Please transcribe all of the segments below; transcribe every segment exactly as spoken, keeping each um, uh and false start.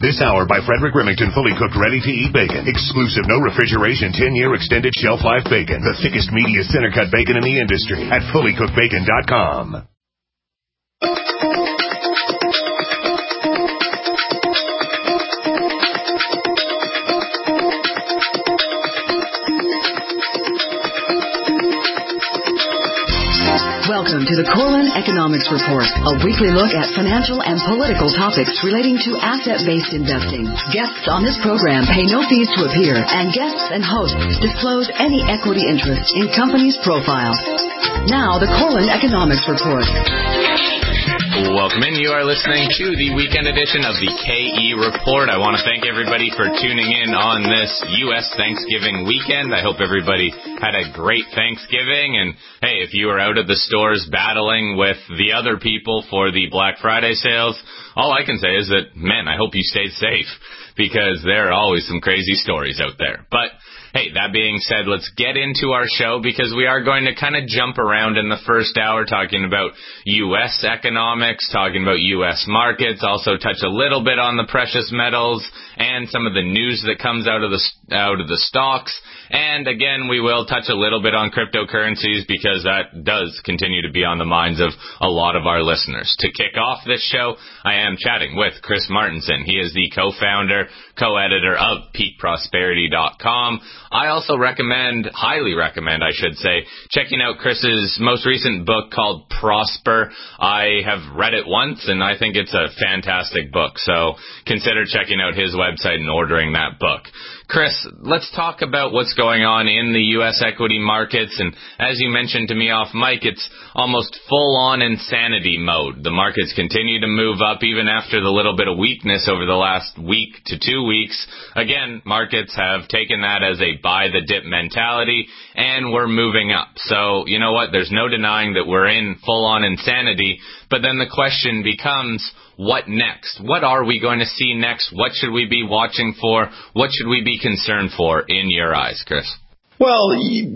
This hour by Frederick Remington, fully cooked, ready-to-eat bacon. Exclusive, no refrigeration, ten-year extended shelf life bacon. The thickest, meatiest, center-cut bacon in the industry at fully cooked bacon dot com. Welcome to the Corlin Economics Report, a weekly look at financial and political topics relating to asset-based investing. Guests on this program pay no fees to appear, and guests and hosts disclose any equity interest in companies' profiles. Now, the Corlin Economics Report. Welcome in. You are listening to the weekend edition of the K E Report. I want to thank everybody for tuning in on this U S Thanksgiving weekend. I hope everybody had a great Thanksgiving. And, hey, if you were out of the stores battling with the other people for the Black Friday sales, all I can say is that, man, I hope you stayed safe, because there are always some crazy stories out there. But hey, that being said, let's get into our show, because we are going to kind of jump around in the first hour talking about U S economics, talking about U S markets, also touch a little bit on the precious metals and some of the news that comes out of the out of the stocks. And again, we will touch a little bit on cryptocurrencies, because that does continue to be on the minds of a lot of our listeners. To kick off this show, I am chatting with Chris Martenson. He is the co-founder, co-editor of peak prosperity dot com. I also recommend, highly recommend, I should say, checking out Chris's most recent book called Prosper. I have read it once, and I think it's a fantastic book. So consider checking out his website and ordering that book. Chris, let's talk about what's going on in the U S equity markets. And as you mentioned to me off mic, it's almost full-on insanity mode. The markets continue to move up even after the little bit of weakness over the last week to two weeks. Again, markets have taken that as a buy-the-dip mentality, and we're moving up. So, you know what? There's no denying that we're in full-on insanity. But then the question becomes, what next? What are we going to see next? What should we be watching for? What should we be concerned for in your eyes, Chris? Well,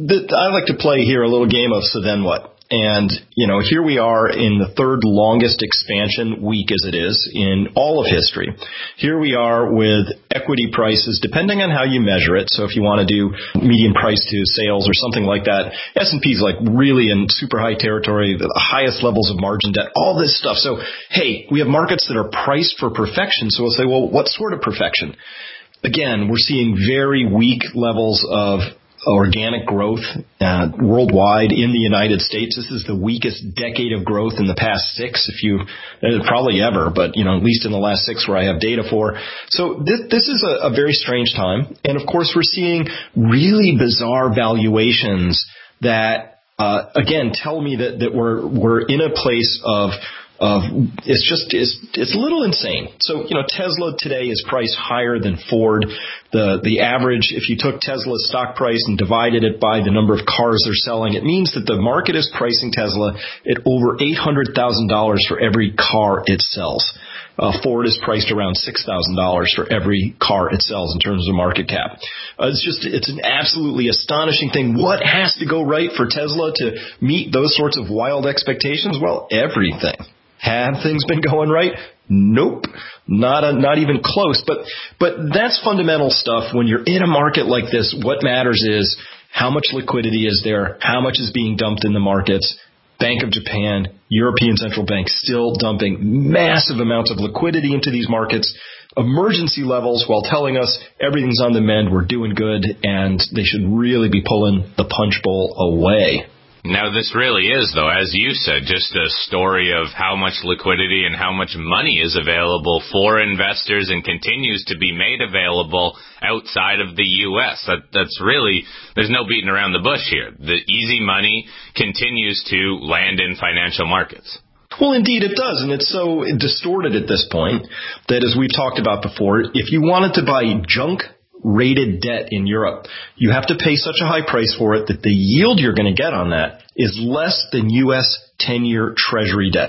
I like to play here a little game of so then what? And, you know, here we are in the third longest expansion week as it is in all of history. Here we are with equity prices, depending on how you measure it. So if you want to do median price to sales or something like that, S and P is like really in super high territory, the highest levels of margin debt, all this stuff. So, hey, we have markets that are priced for perfection. So we'll say, well, what sort of perfection? Again, we're seeing very weak levels of organic growth uh, worldwide in the United States. This is the weakest decade of growth in the past six, if you uh, probably ever, but you know, at least in the last six where I have data for. So this, this is a, a very strange time, and of course, we're seeing really bizarre valuations that, uh, again, tell me that that we're we're in a place of. Of it's just it's it's a little insane. So, you know, Tesla today is priced higher than Ford. The the average, if you took Tesla's stock price and divided it by the number of cars they're selling, it means that the market is pricing Tesla at over eight hundred thousand dollars for every car it sells. Uh, Ford is priced around six thousand dollars for every car it sells in terms of market cap. Uh, it's just, it's an absolutely astonishing thing. What has to go right for Tesla to meet those sorts of wild expectations? Well, everything. Have things been going right? Nope. Not a, not even close. But, but that's fundamental stuff. When you're in a market like this, what matters is how much liquidity is there, how much is being dumped in the markets. Bank of Japan, European Central Bank still dumping massive amounts of liquidity into these markets. Emergency levels while telling us everything's on the mend, we're doing good, and they should really be pulling the punch bowl away. Now, this really is, though, as you said, just a story of how much liquidity and how much money is available for investors and continues to be made available outside of the U S. That, that's really, there's no beating around the bush here. The easy money continues to land in financial markets. Well, indeed it does, and it's so distorted at this point that, as we've talked about before, if you wanted to buy junk rated debt in Europe, you have to pay such a high price for it that the yield you're going to get on that is less than U S ten-year Treasury debt.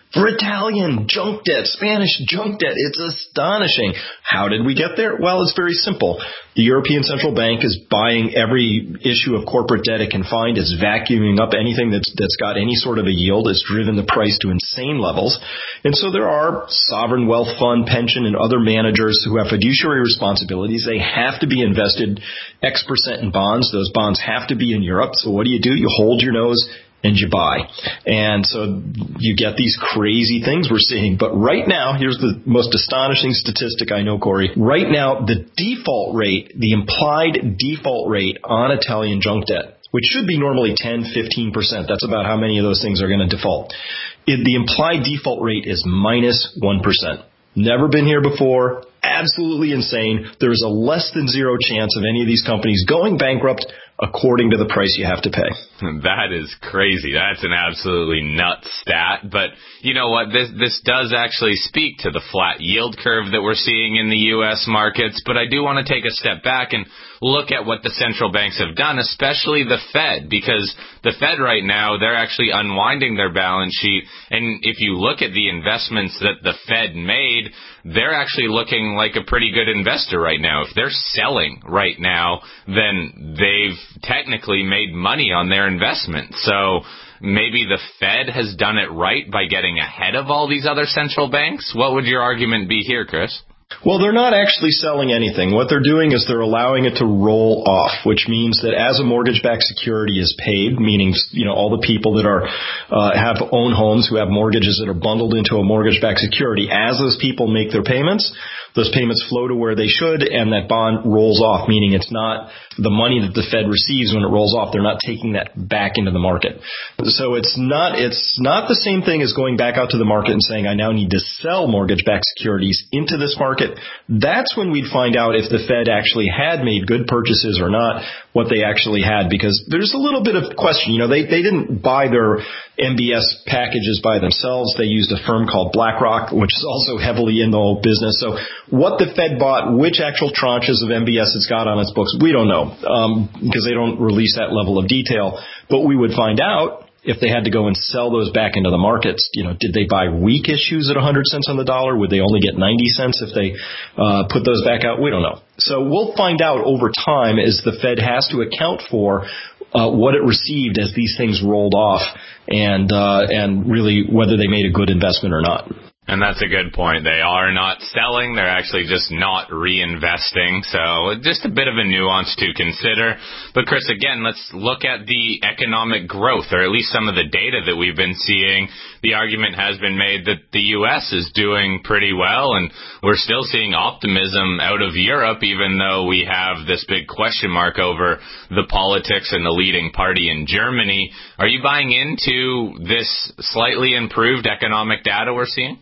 For Italian junk debt, Spanish junk debt, it's astonishing. How did we get there? Well, it's very simple. The European Central Bank is buying every issue of corporate debt it can find. It's vacuuming up anything that's that's got any sort of a yield. It's driven the price to insane levels. And so there are sovereign wealth fund, pension, and other managers who have fiduciary responsibilities. They have to be invested X percent in bonds. Those bonds have to be in Europe. So what do you do? You hold your nose and you buy. And so you get these crazy things we're seeing. But right now, here's the most astonishing statistic I know, Corey. Right now, the default rate, the implied default rate on Italian junk debt, which should be normally ten, fifteen percent. That's about how many of those things are going to default. It, the implied default rate is minus one percent. Never been here before. Absolutely insane. There is a less than zero chance of any of these companies going bankrupt according to the price you have to pay. That is crazy. That's an absolutely nuts stat. But you know what? This this does actually speak to the flat yield curve that we're seeing in the U S markets. But I do want to take a step back and look at what the central banks have done, especially the Fed, because the Fed right now, they're actually unwinding their balance sheet. And if you look at the investments that the Fed made, they're actually looking like a pretty good investor right now. If they're selling right now, then they've technically made money on their investment. So maybe the Fed has done it right by getting ahead of all these other central banks. What would your argument be here, Chris? Well, they're not actually selling anything. What they're doing is they're allowing it to roll off, which means that as a mortgage-backed security is paid, meaning, you know, all the people that are uh, have own homes who have mortgages that are bundled into a mortgage-backed security, as those people make their payments, those payments flow to where they should, and that bond rolls off, meaning it's not the money that the Fed receives when it rolls off. They're not taking that back into the market. So it's not it's not the same thing as going back out to the market and saying, I now need to sell mortgage-backed securities into this market. That's when we'd find out if the Fed actually had made good purchases or not, what they actually had, because there's a little bit of question. You know, they, they didn't buy their M B S packages by themselves. They used a firm called BlackRock, which is also heavily in the whole business. So what the Fed bought, which actual tranches of M B S it's got on its books, we don't know, um, because they don't release that level of detail. But we would find out if they had to go and sell those back into the markets. You know, did they buy weak issues at one hundred cents on the dollar? Would they only get ninety cents if they uh, put those back out? We don't know. So we'll find out over time as the Fed has to account for uh, what it received as these things rolled off, and uh, and really whether they made a good investment or not. And that's a good point. They are not selling. They're actually just not reinvesting. So just a bit of a nuance to consider. But Chris, again, let's look at the economic growth, or at least some of the data that we've been seeing. The argument has been made that the U S is doing pretty well, and we're still seeing optimism out of Europe, even though we have this big question mark over the politics and the leading party in Germany. Are you buying into this slightly improved economic data we're seeing?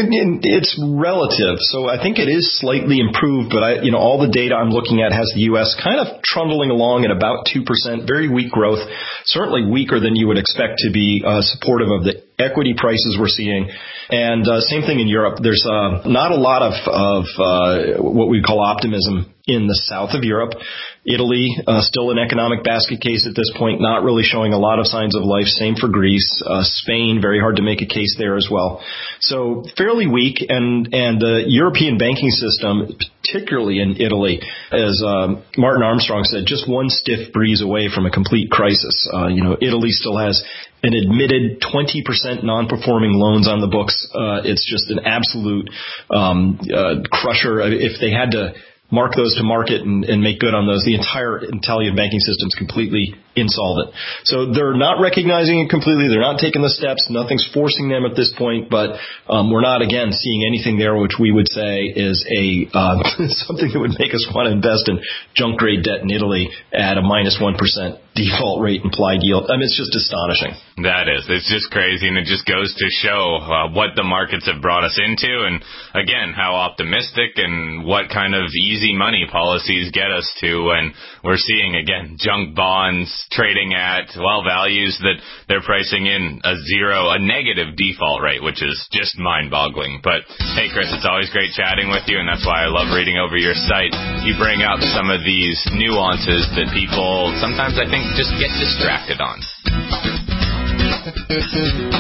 It's relative. So I think it is slightly improved, but I, you know, all the data I'm looking at has the U S kind of trundling along at about two percent, very weak growth, certainly weaker than you would expect to be uh, supportive of the equity prices we're seeing. And uh, same thing in Europe. There's uh, not a lot of, of uh, what we call optimism in the south of Europe. Italy, uh, still an economic basket case at this point, not really showing a lot of signs of life. Same for Greece. Uh, Spain, very hard to make a case there as well. So fairly weak. And, and the European banking system, particularly in Italy, as um, Martin Armstrong said, just one stiff breeze away from a complete crisis. Uh, you know, Italy still has an admitted twenty percent non-performing loans on the books. Uh, it's just an absolute um, uh, crusher. If they had to mark those to market and, and make good on those, the entire Italian banking system is completely insolvent. So they're not recognizing it completely. They're not taking the steps. Nothing's forcing them at this point, but um, we're not, again, seeing anything there which we would say is a uh, something that would make us want to invest in junk grade debt in Italy at a minus one percent default rate implied yield. I mean, it's just astonishing. That is. It's just crazy, and it just goes to show uh, what the markets have brought us into, and again, how optimistic and what kind of easy money policies get us to when we're seeing, again, junk bonds trading at, well, values that they're pricing in a zero, a negative default rate, which is just mind-boggling. But, hey, Chris, it's always great chatting with you, and that's why I love reading over your site. You bring out some of these nuances that people sometimes, I think, just get distracted on.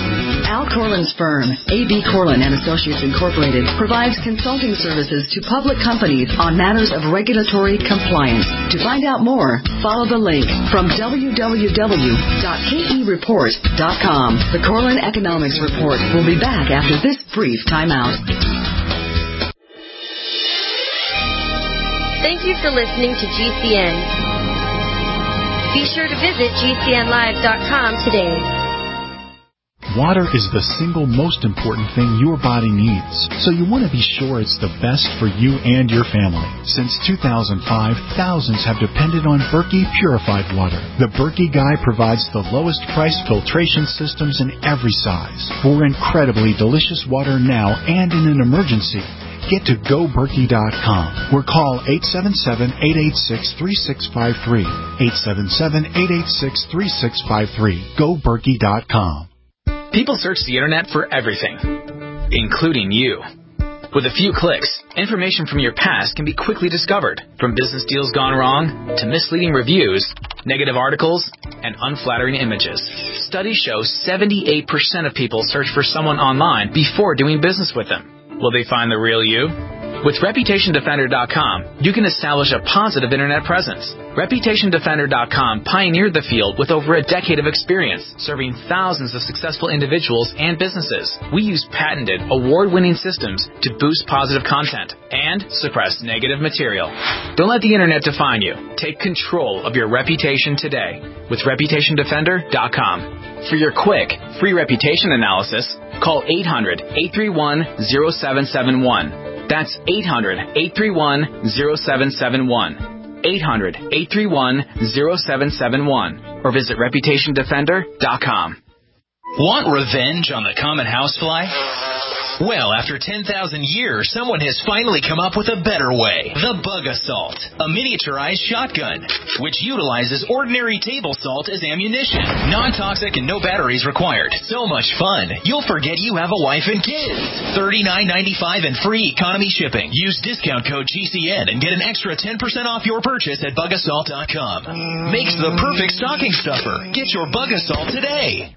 Al Corlin's firm, A B. Corlin and Associates Incorporated, provides consulting services to public companies on matters of regulatory compliance. To find out more, follow the link from w w w dot k e report dot com. The Corlin Economics Report will be back after this brief timeout. Thank you for listening to G C N. Be sure to visit g c n live dot com today. Water is the single most important thing your body needs, so you want to be sure it's the best for you and your family. Since two thousand five, thousands have depended on Berkey purified water. The Berkey Guy provides the lowest price filtration systems in every size for incredibly delicious water now and in an emergency. Get to go berkey dot com or call eight seven seven, eight eight six, three six five three. eight seven seven, eight eight six, three six five three. go berkey dot com. People search the internet for everything, including you. With a few clicks, information from your past can be quickly discovered, from business deals gone wrong to misleading reviews, negative articles, and unflattering images. Studies show seventy-eight percent of people search for someone online before doing business with them. Will they find the real you? With reputation defender dot com, you can establish a positive internet presence. reputation defender dot com pioneered the field with over a decade of experience, serving thousands of successful individuals and businesses. We use patented, award-winning systems to boost positive content and suppress negative material. Don't let the internet define you. Take control of your reputation today with reputation defender dot com. For your quick, free reputation analysis, call eight hundred, eight three one, zero seven seven one. That's eight hundred, eight three one, zero seven seven one. eight hundred, eight three one, zero seven seven one. Or visit reputation defender dot com. Want revenge on the common housefly? Well, after ten thousand years, someone has finally come up with a better way. The Bug Assault, a miniaturized shotgun, which utilizes ordinary table salt as ammunition. Non-toxic and no batteries required. So much fun, you'll forget you have a wife and kids. thirty-nine ninety-five and free economy shipping. Use discount code G C N and get an extra ten percent off your purchase at bug assault dot com. Makes the perfect stocking stuffer. Get your Bug Assault today.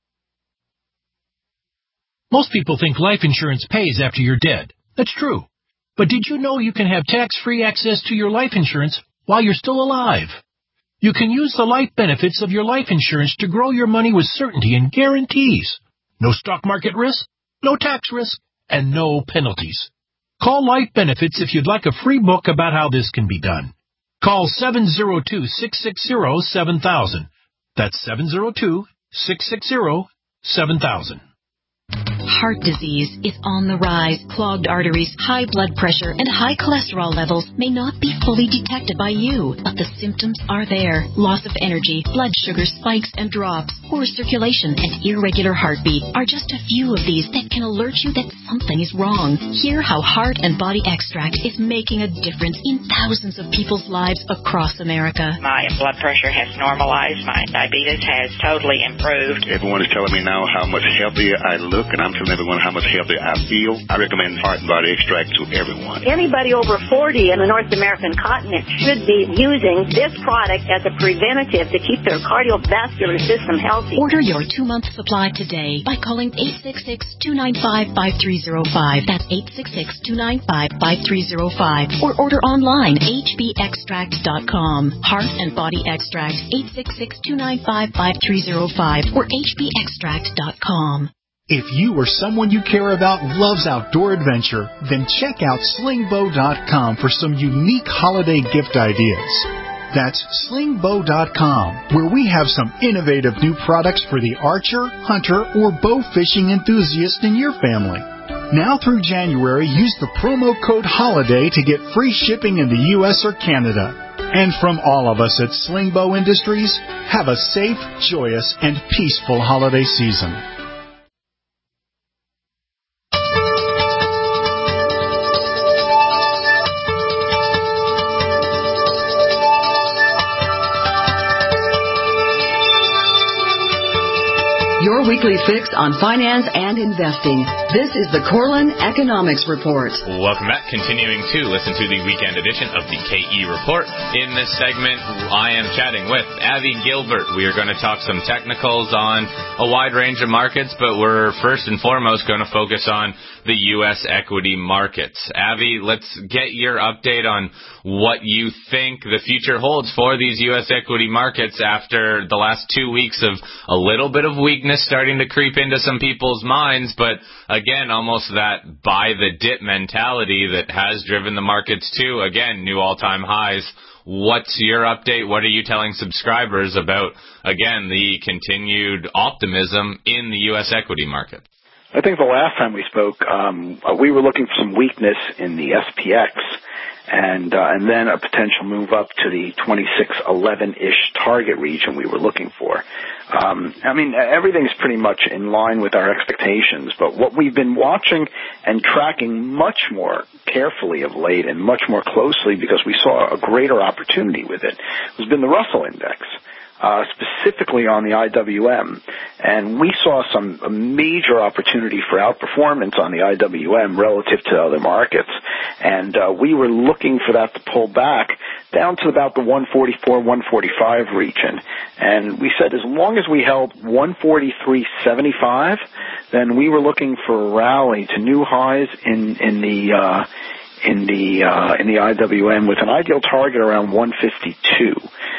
Most people think life insurance pays after you're dead. That's true. But did you know you can have tax-free access to your life insurance while you're still alive? You can use the life benefits of your life insurance to grow your money with certainty and guarantees. No stock market risk, no tax risk, and no penalties. Call Life Benefits if you'd like a free book about how this can be done. Call seven zero two, six six zero, seven thousand. That's seven zero two, six six zero, seven thousand. Heart disease is on the rise. Clogged arteries, high blood pressure, and high cholesterol levels may not be fully detected by you, but the symptoms are there. Loss of energy, blood sugar spikes and drops, poor circulation, and irregular heartbeat are just a few of these that can alert you that something is wrong. Hear how Heart and Body Extract is making a difference in thousands of people's lives across America. My blood pressure has normalized. My diabetes has totally improved. Everyone is telling me now how much healthier I look, and I'm telling everyone how much healthier I feel. I recommend Heart and Body Extract to everyone. Anybody over forty in the North American continent should be using this product as a preventative to keep their cardiovascular system healthy. Order your two-month supply today by calling eight six six, two nine five, five three zero five. That's eight six six, two nine five, five three zero five. Or order online, h b extract dot com. Heart and Body Extract, eight six six, two nine five, five three zero five or h b extract dot com. If you or someone you care about loves outdoor adventure, then check out sling bow dot com for some unique holiday gift ideas. That's sling bow dot com, where we have some innovative new products for the archer, hunter, or bow fishing enthusiast in your family. Now through January, use the promo code HOLIDAY to get free shipping in the U S or Canada. And from all of us at Sling Bow Industries, have a safe, joyous, and peaceful holiday season. Your weekly fix on finance and investing. This is the Corlin Economics Report. Welcome back. Continuing to listen to the weekend edition of the K E Report. In this segment, I am chatting with Avi Gilbert. We are going to talk some technicals on a wide range of markets, but we're first and foremost going to focus on the U S equity markets. Avi, let's get your update on what you think the future holds for these U S equity markets after the last two weeks of a little bit of weakness starting to creep into some people's minds, but again, almost that buy the dip mentality that has driven the markets to, again, new all-time highs. What's your update? What are you telling subscribers about, again, the continued optimism in the U S equity market? I think the last time we spoke, um, we were looking for some weakness in the S P X and uh, and then a potential move up to the twenty-six eleven-ish target region we were looking for. Um, I mean, everything's pretty much in line with our expectations, but what we've been watching and tracking much more carefully of late and much more closely because we saw a greater opportunity with it has been the Russell Index. Uh, specifically on the I W M, and we saw some a major opportunity for outperformance on the I W M relative to other markets, and uh, we were looking for that to pull back down to about the one forty-four, one forty-five region, and we said as long as we held one forty-three seventy-five, then we were looking for a rally to new highs in in the uh, in the uh, in the I W M with an ideal target around one fifty-two.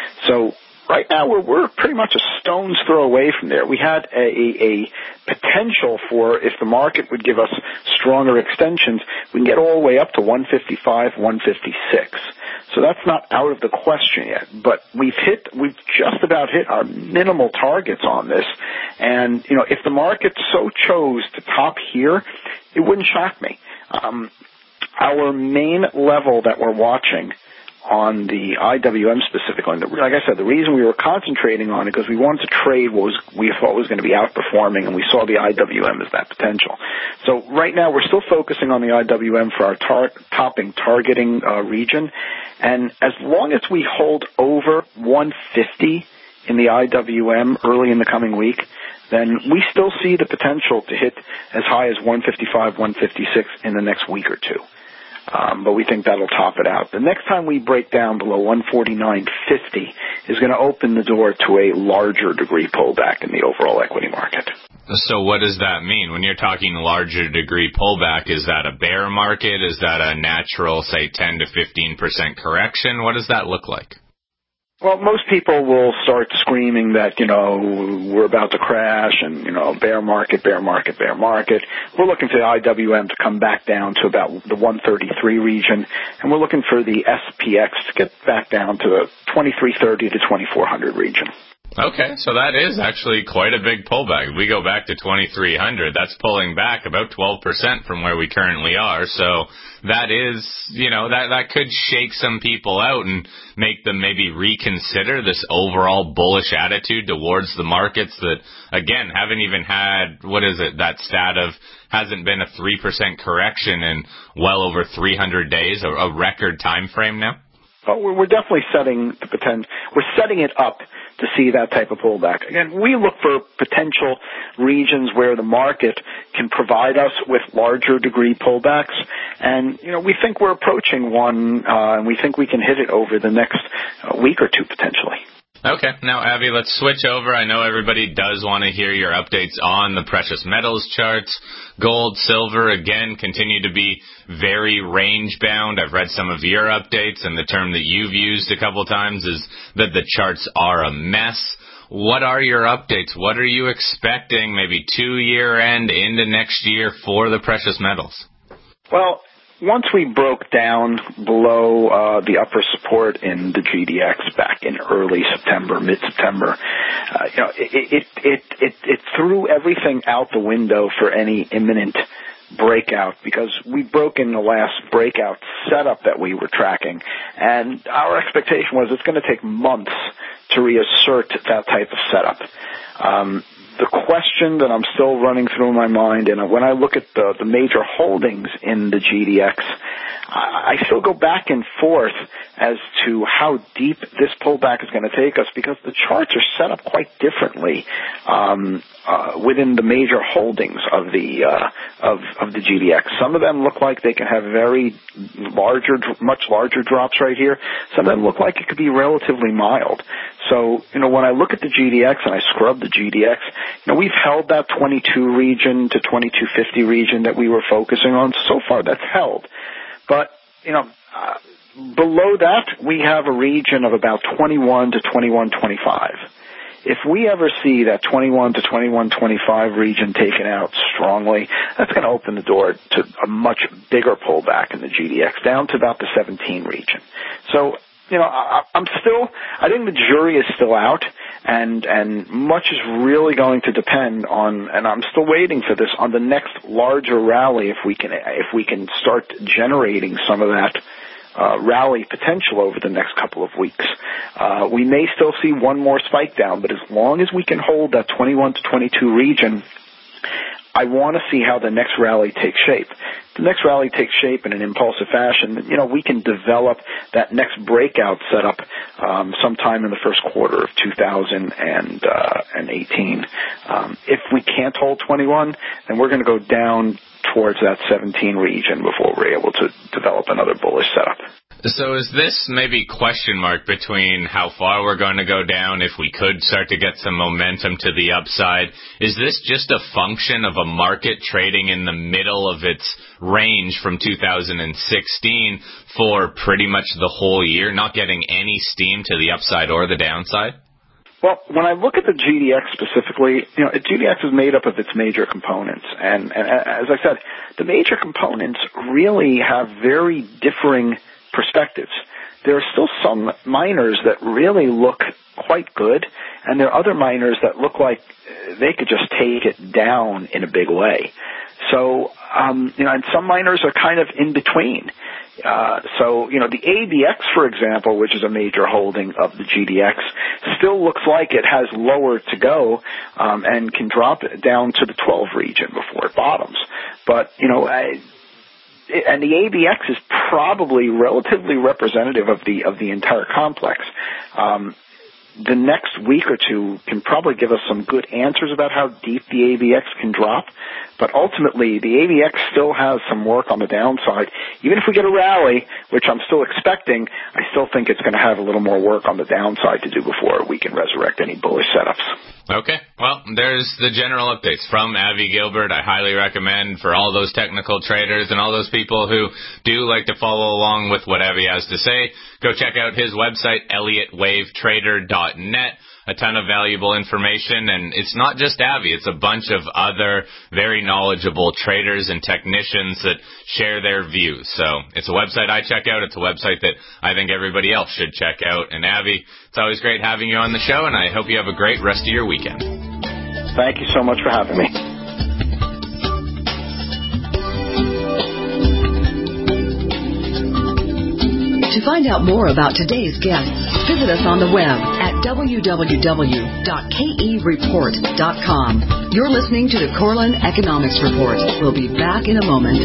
So right now, we're, we're pretty much a stone's throw away from there. We had a, a, a potential for, if the market would give us stronger extensions, we can get all the way up to one fifty-five, one fifty-six. So that's not out of the question yet. But we've hit, we've just about hit our minimal targets on this. And, you know, if the market so chose to top here, it wouldn't shock me. Um, our main level that we're watching on the I W M specifically, and the, like I said, the reason we were concentrating on it because we wanted to trade what was, we thought was going to be outperforming, and we saw the I W M as that potential. So right now we're still focusing on the I W M for our tar- topping targeting uh, region, and as long as we hold over one fifty in the I W M early in the coming week, then we still see the potential to hit as high as one fifty-five, one fifty-six in the next week or two. Um, but we think that'll top it out. The next time we break down below one forty-nine fifty is going to open the door to a larger degree pullback in the overall equity market. So what does that mean? When you're talking larger degree pullback, is that a bear market? Is that a natural, say, ten to fifteen percent correction? What does that look like? Well, most people will start screaming that, you know, we're about to crash and, you know, bear market, bear market, bear market. We're looking for the I W M to come back down to about the one thirty-three region, and we're looking for the S P X to get back down to the twenty-three thirty to twenty-four hundred region. Okay, so that is actually quite a big pullback. If we go back to twenty-three hundred, that's pulling back about twelve percent from where we currently are. So that is, you know, that, that could shake some people out and make them maybe reconsider this overall bullish attitude towards the markets that, again, haven't even had, what is it, that stat of hasn't been a three percent correction in well over three hundred days, a, a record time frame now? Well, we're definitely setting the potential. We're setting it up to see that type of pullback. Again, we look for potential regions where the market can provide us with larger degree pullbacks, and you know we think we're approaching one, uh, and we think we can hit it over the next uh, week or two potentially. Okay. Now, Avi, let's switch over. I know everybody does want to hear your updates on the precious metals charts. Gold, silver, again, continue to be very range-bound. I've read some of your updates, and the term that you've used a couple times is that the charts are a mess. What are your updates? What are you expecting maybe to year-end into next year for the precious metals? Well, once we broke down below uh, the upper support in the G D X back in early September, mid-September, uh, you know, it, it, it, it, it threw everything out the window for any imminent breakout because we broke in the last breakout setup that we were tracking, and our expectation was it's going to take months to reassert that type of setup. Um, The question that I'm still running through my mind, and when I look at the, the major holdings in the G D X, I, I still go back and forth as to how deep this pullback is going to take us, because the charts are set up quite differently um, uh, within the major holdings of the uh, of, of the G D X. Some of them look like they can have very larger, much larger drops right here. Some of them look like it could be relatively mild. So, you know, when I look at the G D X and I scrub the G D X, you know, we've held that twenty-two region to twenty-two fifty region that we were focusing on. So far, that's held. But, you know, uh, below that, we have a region of about twenty-one to twenty-one twenty-five. If we ever see that twenty-one to twenty-one twenty-five region taken out strongly, that's going to open the door to a much bigger pullback in the G D X, down to about the seventeen region. So, you know, I, I'm still, I think the jury is still out, and, and much is really going to depend on, and I'm still waiting for this, on the next larger rally, if we can, if we can start generating some of that Uh, rally potential over the next couple of weeks. Uh, we may still see one more spike down, but as long as we can hold that twenty-one to twenty-two region, I want to see how the next rally takes shape. The next rally takes shape in an impulsive fashion. You know, we can develop that next breakout setup um, sometime in the first quarter of two thousand eighteen. Um, if we can't hold twenty-one, then we're going to go down towards that seventeen region before we're able to develop another bullish setup. So is this maybe question mark between how far we're going to go down if we could start to get some momentum to the upside? Is this just a function of a market trading in the middle of its range from two thousand sixteen for pretty much the whole year, not getting any steam to the upside or the downside? Well, when I look at the G D X specifically, you know, G D X is made up of its major components. And, and as I said, the major components really have very differing perspectives. There are still some miners that really look quite good, and there are other miners that look like they could just take it down in a big way. So, um, you know, and some miners are kind of in between. Uh, so, you know, the A B X, for example, which is a major holding of the G D X, still looks like it has lower to go, um, and can drop it down to the twelve region before it bottoms. But, you know, I, and the A B X is probably relatively representative of the, of the entire complex. Um, the next week or two can probably give us some good answers about how deep the A B X can drop. But ultimately, the A B X still has some work on the downside. Even if we get a rally, which I'm still expecting, I still think it's going to have a little more work on the downside to do before we can resurrect any bullish setups. Okay. Well, there's the general updates from Avi Gilbert. I highly recommend for all those technical traders and all those people who do like to follow along with what Avi has to say, go check out his website, elliott wave trader dot net. A ton of valuable information, and it's not just Avi, it's a bunch of other very knowledgeable traders and technicians that share their views. So it's a website I check out, it's a website that I think everybody else should check out. And Avi, it's always great having you on the show, and I hope you have a great rest of your weekend. Thank you so much for having me. To find out more about today's guests, visit us on the web at w w w dot k e report dot com. You're listening to the Corlin Economics Report. We'll be back in a moment.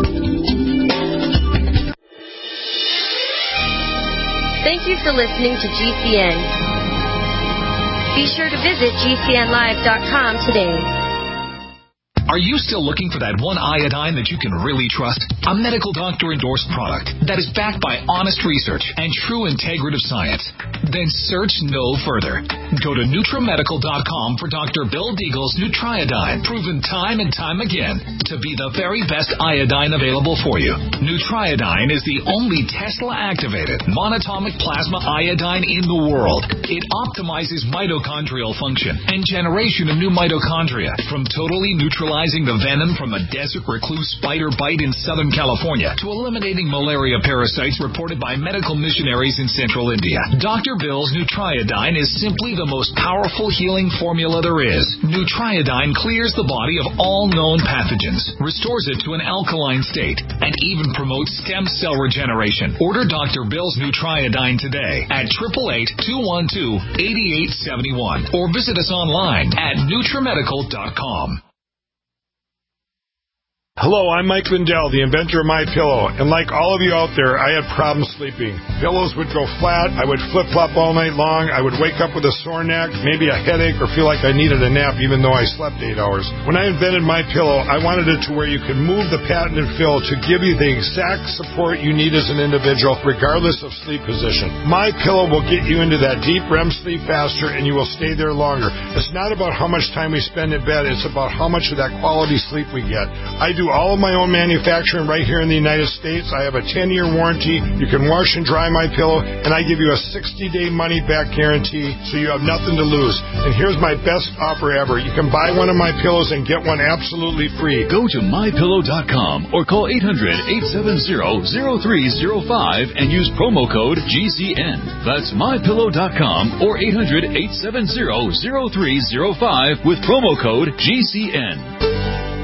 Thank you for listening to G C N. Be sure to visit g c n live dot com today. Are you still looking for that one iodine that you can really trust? A medical doctor-endorsed product that is backed by honest research and true integrative science? Then search no further. Go to NutriMedical dot com for Doctor Bill Deagle's Nutriodine, proven time and time again to be the very best iodine available for you. Nutriodine is the only Tesla-activated monatomic plasma iodine in the world. It optimizes mitochondrial function and generation of new mitochondria from totally neutralizing the venom from a desert recluse spider bite in Southern California to eliminating malaria parasites reported by medical missionaries in central India. Doctor Bill's Nutriodine is simply the most powerful healing formula there is. Nutriodine clears the body of all known pathogens, restores it to an alkaline state, and even promotes stem cell regeneration. Order Doctor Bill's Nutriodine today at eight eight eight, two one two, eight eight seven one or visit us online at NutriMedical dot com. Hello, I'm Mike Lindell, the inventor of MyPillow, and like all of you out there, I had problems sleeping. Pillows would go flat, I would flip-flop all night long, I would wake up with a sore neck, maybe a headache, or feel like I needed a nap even though I slept eight hours. When I invented MyPillow, I wanted it to where you could move the patented fill to give you the exact support you need as an individual, regardless of sleep position. MyPillow will get you into that deep R E M sleep faster, and you will stay there longer. It's not about how much time we spend in bed, it's about how much of that quality sleep we get. I do all of my own manufacturing right here in the United States. I have a ten-year warranty. You can wash and dry my pillow, and I give you a sixty-day money-back guarantee, so you have nothing to lose. And here's my best offer ever. You can buy one of my pillows and get one absolutely free. Go to my pillow dot com or call eight hundred, eight seven zero, zero three zero five and use promo code G C N. That's my pillow dot com or eight hundred, eight seven zero, zero three zero five with promo code G C N.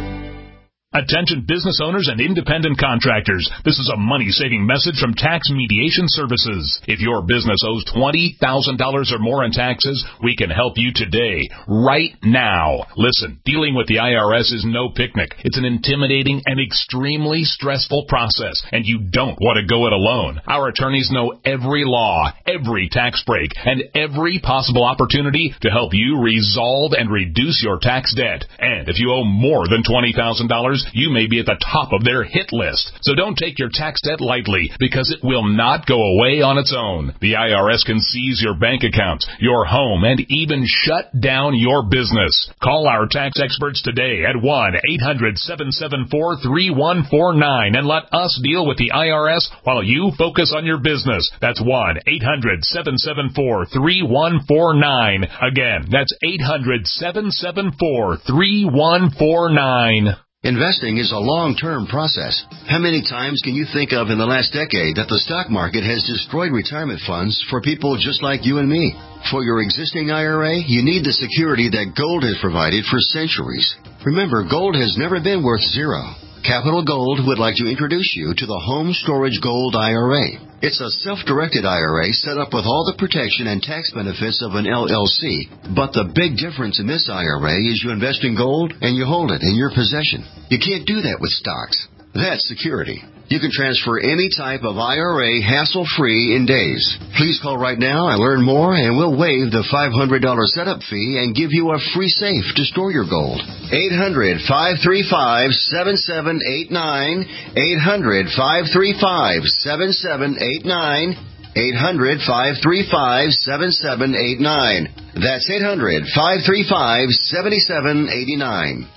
Attention business owners and independent contractors. This is a money-saving message from Tax Mediation Services. If your business owes twenty thousand dollars or more in taxes, we can help you today, right now. Listen, dealing with the I R S is no picnic. It's an intimidating and extremely stressful process, and you don't want to go it alone. Our attorneys know every law, every tax break, and every possible opportunity to help you resolve and reduce your tax debt. And if you owe more than twenty thousand dollars, you may be at the top of their hit list. So don't take your tax debt lightly, because it will not go away on its own. The I R S can seize your bank accounts, your home, and even shut down your business. Call our tax experts today at one eight hundred, seven seven four, three one four nine and let us deal with the I R S while you focus on your business. That's one eight hundred, seven seven four, three one four nine. Again, that's eight hundred, seven seven four, three one four nine. Investing is a long-term process. How many times can you think of in the last decade that the stock market has destroyed retirement funds for people just like you and me? For your existing I R A, you need the security that gold has provided for centuries. Remember, gold has never been worth zero. Capital Gold would like to introduce you to the Home Storage Gold I R A. It's a self-directed I R A set up with all the protection and tax benefits of an L L C. But the big difference in this I R A is you invest in gold and you hold it in your possession. You can't do that with stocks. That's security. You can transfer any type of I R A hassle-free in days. Please call right now and learn more, and we'll waive the five hundred dollars setup fee and give you a free safe to store your gold. eight hundred, five three five, seven seven eight nine. eight hundred, five three five, seven seven eight nine. eight hundred, five three five, seven seven eight nine. That's eight hundred, five three five, seven seven eight nine.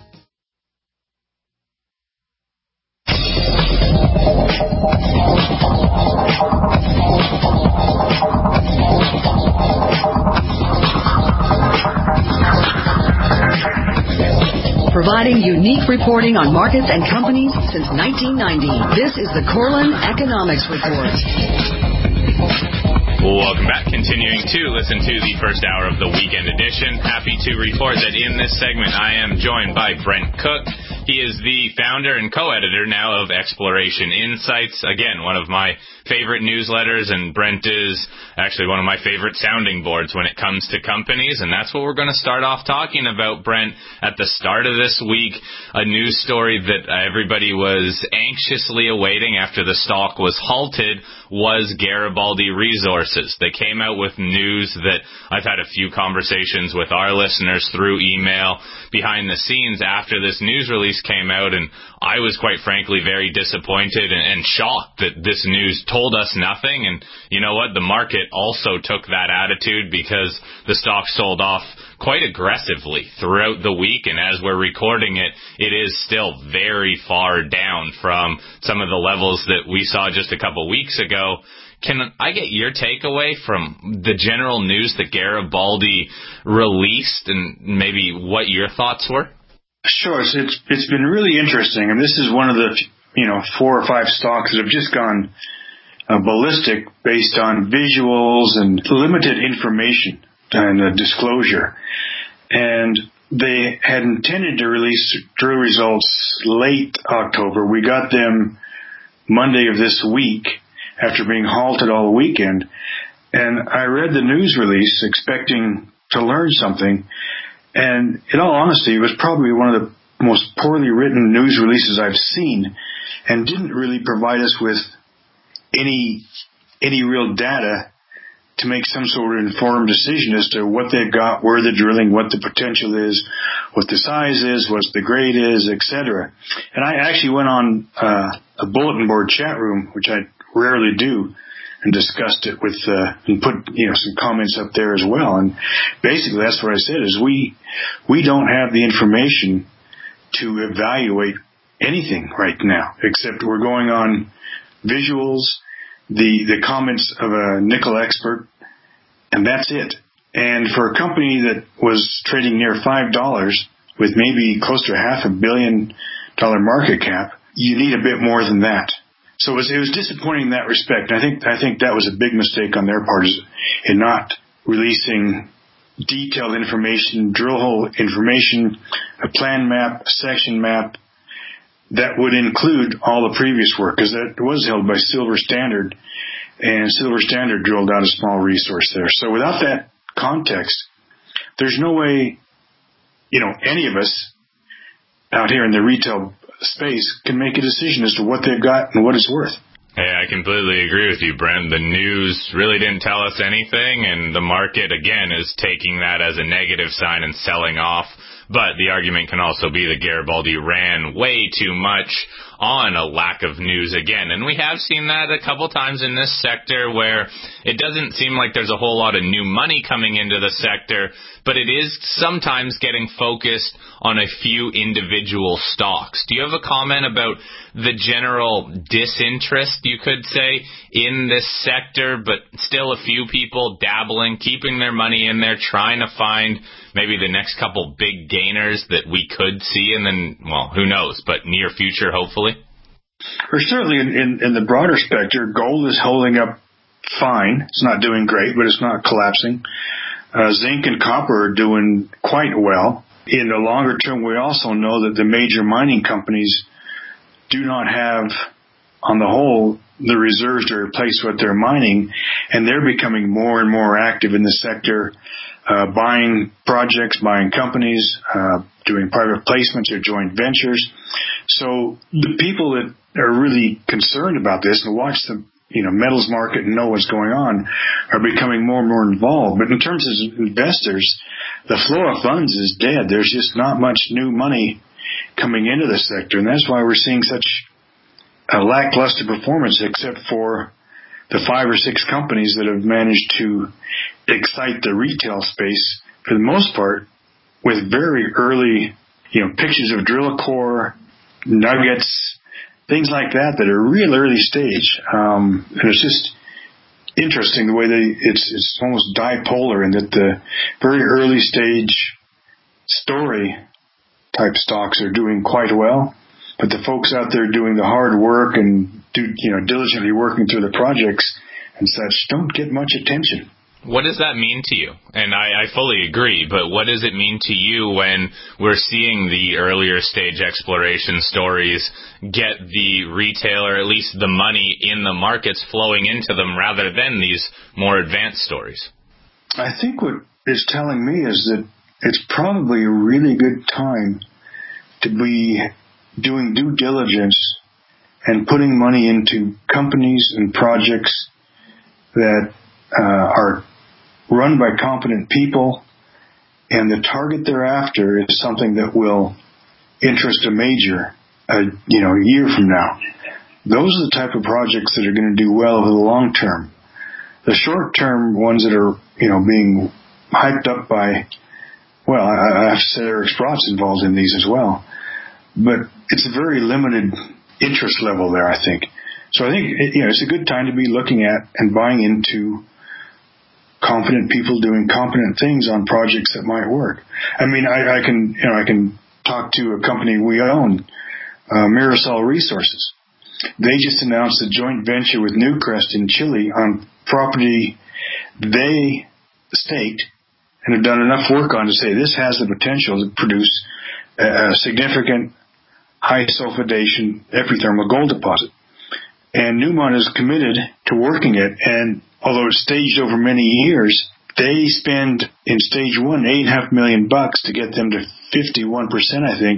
Providing unique reporting on markets and companies since nineteen ninety. This is the Corlin Economics Report. Welcome back. Continuing to listen to the first hour of the weekend edition. Happy to report that in this segment I am joined by Brent Cook. He is the founder and co-editor now of Exploration Insights. Again, one of my favorite newsletters, and Brent is actually one of my favorite sounding boards when it comes to companies, and that's what we're going to start off talking about, Brent. At the start of this week, a news story that everybody was anxiously awaiting after the stock was halted was Garibaldi Resources. They came out with news that I've had a few conversations with our listeners through email behind the scenes after this news release came out, and I was quite frankly very disappointed and, and shocked that this news told us nothing. And you know what? The market also took that attitude, because the stock sold off quite aggressively throughout the week, and as we're recording it, it is still very far down from some of the levels that we saw just a couple weeks ago. Can I get your takeaway from the general news that Garibaldi released, and maybe what your thoughts were? Sure. So it's it's been really interesting, and this is one of the you know four or five stocks that have just gone uh, ballistic based on visuals and limited information and uh, disclosure. And they had intended to release drill results late October. We got them Monday of this week after being halted all the weekend. And I read the news release expecting to learn something. And in all honesty, it was probably one of the most poorly written news releases I've seen, and didn't really provide us with any any real data to make some sort of informed decision as to what they've got, where they're drilling, what the potential is, what the size is, what the grade is, et cetera. And I actually went on uh, a bulletin board chat room, which I rarely do, and discussed it with uh, and put you know some comments up there as well. And basically, that's what I said: is we we don't have the information to evaluate anything right now, except we're going on visuals, the the comments of a nickel expert, and that's it. And for a company that was trading near five dollars with maybe close to half a billion dollar market cap, you need a bit more than that. So it was, it was disappointing in that respect. I think I think that was a big mistake on their part, is in not releasing detailed information, drill hole information, a plan map, a section map that would include all the previous work, because that was held by Silver Standard, and Silver Standard drilled out a small resource there. So without that context, there's no way, you know, any of us out here in the retail space can make a decision as to what they've got and what it's worth. Hey, I completely agree with you, Brent. The news really didn't tell us anything, and the market, again, is taking that as a negative sign and selling off. But the argument can also be that Garibaldi ran way too much on a lack of news again. And we have seen that a couple times in this sector, where it doesn't seem like there's a whole lot of new money coming into the sector, but it is sometimes getting focused on a few individual stocks. Do you have a comment about the general disinterest, you could say, in this sector, but still a few people dabbling, keeping their money in there, trying to find maybe the next couple big gainers that we could see, and then, well, who knows, but near future, hopefully? Or certainly in, in, in the broader spectrum, gold is holding up fine. It's not doing great, but it's not collapsing. Uh, zinc and copper are doing quite well. In the longer term, we also know that the major mining companies do not have, on the whole, the reserves to replace what they're mining, and they're becoming more and more active in the sector, uh, buying projects, buying companies, uh, doing private placements or joint ventures. So the people that are really concerned about this and watch the you know metals market and know what's going on are becoming more and more involved. But in terms of investors, the flow of funds is dead. There's just not much new money coming into the sector, and that's why we're seeing such a lackluster performance, except for the five or six companies that have managed to excite the retail space, for the most part, with very early, you know, pictures of drill core, nuggets, things like that that are real early stage. Um, and it's just interesting the way they, it's, it's almost dipolar in that the very early stage story type stocks are doing quite well, but the folks out there doing the hard work and do, you know, diligently working through the projects and such don't get much attention. What does that mean to you? And I, I fully agree, but what does it mean to you when we're seeing the earlier stage exploration stories get the retailer, at least the money in the markets flowing into them, rather than these more advanced stories? I think what it's telling me is that it's probably a really good time to be doing due diligence and putting money into companies and projects that uh, are run by competent people, and the target they're after is something that will interest a major, uh, you know, a year from now. Those are the type of projects that are going to do well over the long term. The short-term ones that are, you know, being hyped up by, well, I, I have to say Eric Sprott's involved in these as well, but it's a very limited interest level there, I think. So I think, you know, it's a good time to be looking at and buying into competent people doing competent things on projects that might work. I mean, I, I can, you know, I can talk to a company we own, uh, Mirasol Resources. They just announced a joint venture with Newcrest in Chile on property they staked and have done enough work on to say this has the potential to produce a, a significant high sulfidation epithermal gold deposit. And Newmont is committed to working it, and although it's staged over many years, they spend in stage one eight and a half million bucks to get them to fifty-one percent, I think,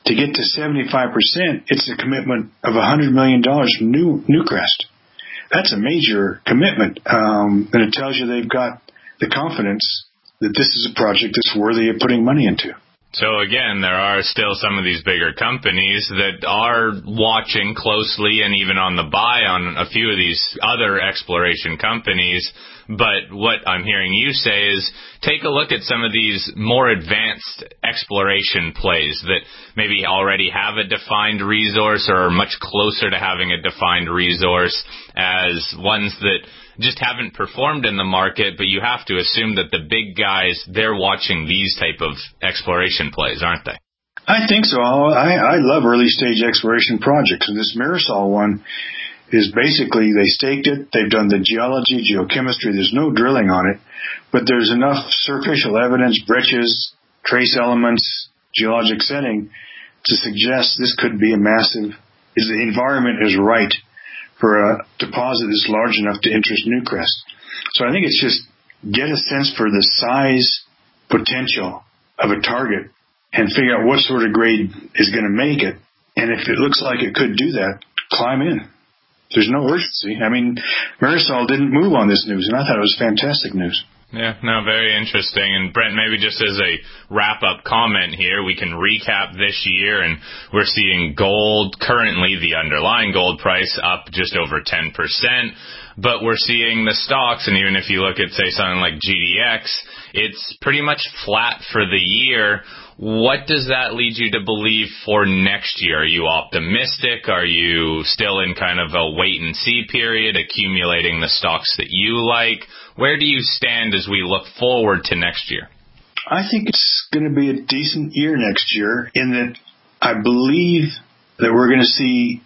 to get to seventy-five percent, it's a commitment of one hundred million dollars from New, Newcrest. That's a major commitment, um, and it tells you they've got the confidence that this is a project that's worthy of putting money into. So again, there are still some of these bigger companies that are watching closely and even on the buy on a few of these other exploration companies. But what I'm hearing you say is take a look at some of these more advanced exploration plays that maybe already have a defined resource or are much closer to having a defined resource as ones that just haven't performed in the market, but you have to assume that the big guys, they're watching these type of exploration plays, aren't they? I think so. I, I love early-stage exploration projects, and this Mirasol one is basically they staked it, they've done the geology, geochemistry, there's no drilling on it, but there's enough superficial evidence, breccias, trace elements, geologic setting to suggest this could be a massive, is the environment is right for a deposit that's large enough to interest Newcrest. So I think it's just get a sense for the size potential of a target and figure out what sort of grade is going to make it. And if it looks like it could do that, climb in. There's no urgency. I mean, Mirasol didn't move on this news, and I thought it was fantastic news. Yeah, no, very interesting. And Brent, maybe just as a wrap-up comment here, we can recap this year, and we're seeing gold, currently the underlying gold price, up just over ten percent. But we're seeing the stocks, and even if you look at, say, something like G D X, it's pretty much flat for the year. What does that lead you to believe for next year? Are you optimistic? Are you still in kind of a wait-and-see period, accumulating the stocks that you like? Where do you stand as we look forward to next year? I think it's going to be a decent year next year in that I believe that we're going to see